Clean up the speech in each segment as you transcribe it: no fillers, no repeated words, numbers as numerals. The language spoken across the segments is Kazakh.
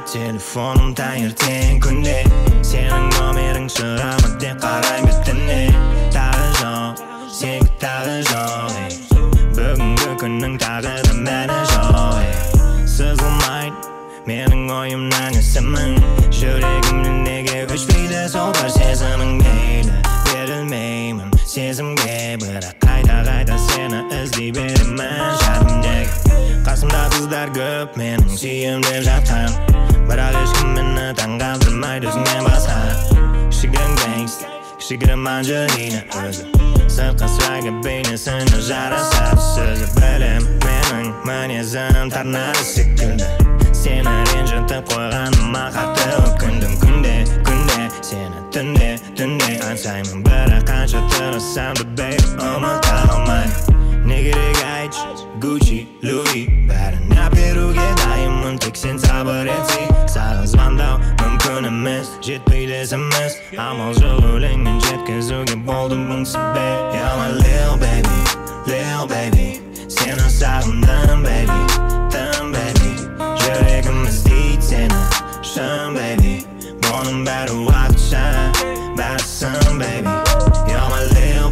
Telefonum tayerten kunde Senin nomerin çıramı de qaray bittinne Tағы жоқ, sengi tағы жоқ Бүгінгі күннің тағдыры мәні жоқ Сызылмайды менің ойымнан есімің Жүрегімнен неге өшпейді сол бір сезімің мейлі Берілмеймін сезімге бірақ қайта сені іздей беремін жадымдегі Қасымда қыздар көп менің сүйем деп жатқан Бірақ ешкім мені таңғалдырмайды өзіңнен басқа Кішігірім гангстер, кішігірім Анджелина өзі Сыртқы свайғы бейнесіне жарасады сөзі Білем менің мінезім торнадо секілді Сені ренжітіп қойғаныма қатты өкіндім Күнде сені түнде аңсаймын Бірақ қанша тырыссам да baby ұмыта алмаймын Не керек айтшы Gucci, Louis бәрін әперуге дайынмын тек сен сабыр етсей Саған звондау мүмкін емес жетпейді есіміз Амал жоқ өлеңмен жеткізуге болды мың себеп You're my little baby Сені сағындым baby тым baby Жүрегім іздейді сені шын baby Бұның бәрі уақытша бәрі сын baby You're my little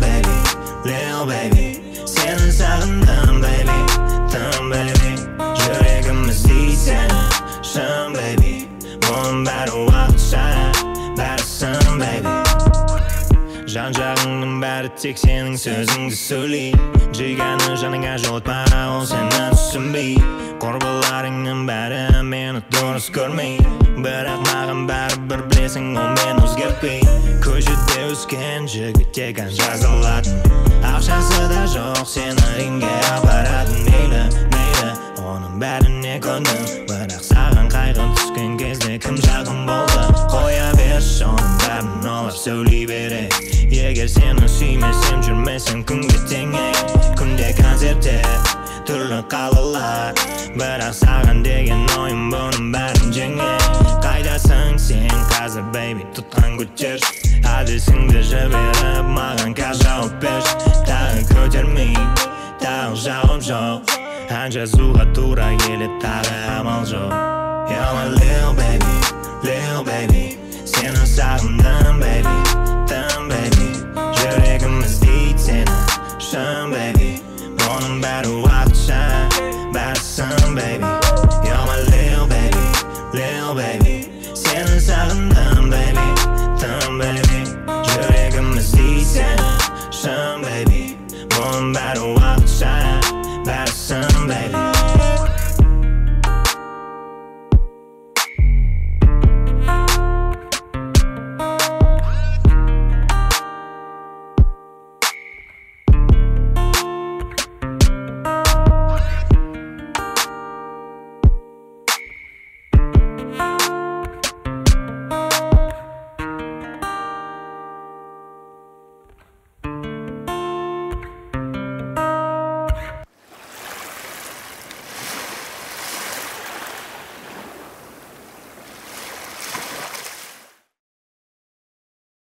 baby Сені сағындым baby тым baby Жүрегім іздейді сені шын baby Бұның бәрі уақытша бәрі сын baby Жан жағыңның бәрі тек сенің сөзіңді сөйлей Жиганы жаныңа жолатма ол сені түсінбей Құрбыларыңның бәрі мені дұрыс көрмей Бірақ маған бәрібір білесің ол мені өзгертпей Көшеде өскен жігіт ән жазылатын Ақшасы да жоқ сені римге апаратын Мейлі оның бәріне көндім Бірақ саған қайғы түскен кезде кім жақын болды Қоя берші оның бәрін олар сөйлей береді Егер сені сүймесем жүрмесем күнге теңе Күнде концерттер түрлі қалалар Бірақ саған деген ойым бұның бәрін жеңе Қайдасың сен қазір baby тұтқан көтерші Адресіңді жіберіп маған қазір жауап берші Тағы көтермей тағы жауап жоқ Ән жазуға тура келеді тағы амал жоқ You're my little baby Сені сағындым baby тым baby Жүрегім іздейді сені шын baby Бұның бәрі уақытша бәрі сын baby You're my little baby Сені сағындым baby тым baby Жүрегім іздейді сені шын baby Бұның бәрі уақытша